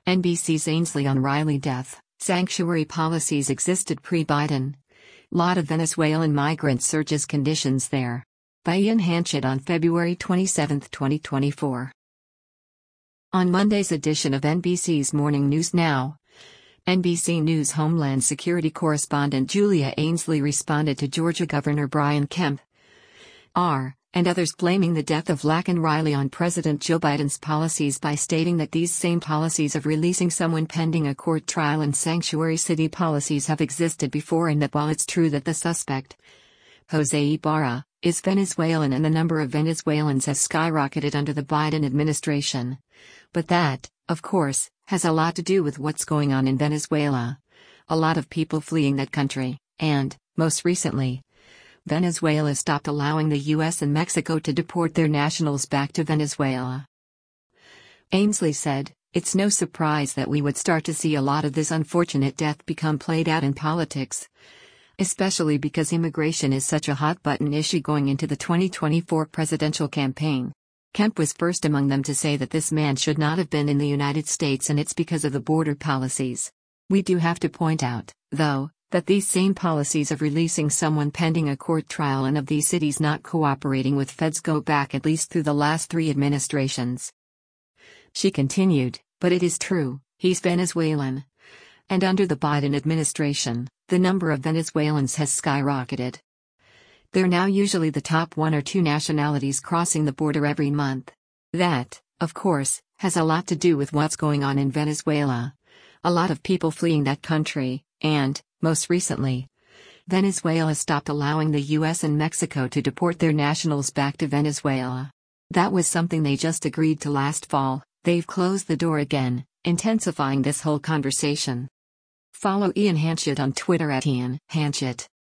NBC's Ainsley on Riley death. Sanctuary policies existed pre-Biden. Lot of Venezuelan migrants surges conditions there. By Ian Hanchett on February 27, 2024. On Monday's edition of NBC's Morning News Now, NBC News Homeland Security correspondent Julia Ainsley responded to Georgia Governor Brian Kemp, and others blaming the death of Laken Riley on President Joe Biden's policies by stating that these same policies of releasing someone pending a court trial and sanctuary city policies have existed before, and that while it's true that the suspect, Jose Ibarra, is Venezuelan and the number of Venezuelans has skyrocketed under the Biden administration, but that, of course, has a lot to do with what's going on in Venezuela. A lot of people fleeing that country, and, most recently, Venezuela stopped allowing the US and Mexico to deport their nationals back to Venezuela. Ainsley said, "It's no surprise that we would start to see a lot of this unfortunate death become played out in politics, especially because immigration is such a hot-button issue going into the 2024 presidential campaign." Kemp was first among them to say that this man should not have been in the United States, and it's because of the border policies. We do have to point out, though, that these same policies of releasing someone pending a court trial and of these cities not cooperating with feds go back at least through the last 3 administrations. She continued, "But it is true, he's Venezuelan. And under the Biden administration, the number of Venezuelans has skyrocketed. They're now usually the top 1 or 2 nationalities crossing the border every month. That, of course, has a lot to do with what's going on in Venezuela. A lot of people fleeing that country, and, most recently, Venezuela stopped allowing the US and Mexico to deport their nationals back to Venezuela. That was something they just agreed to last fall. They've closed the door again, intensifying this whole conversation." Follow Ian Hanchett on Twitter @IanHanchett.